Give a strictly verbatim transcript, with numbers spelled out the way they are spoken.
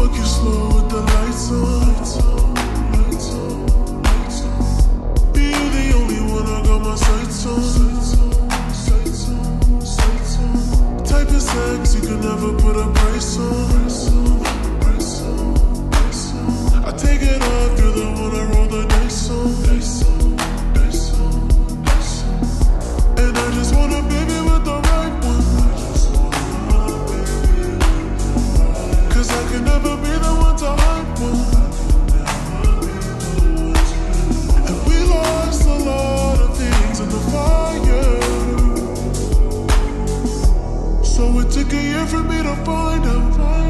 walk you slow with the lights on. Be you the only one I got my sights on. Type of sex you can never put a price on. I take it off, you're the one I roll the dice on. And I just want a baby with the right one. Cause I can never be the one to hype one. And we lost a lot of things in the fire. So it took a year for me to find out.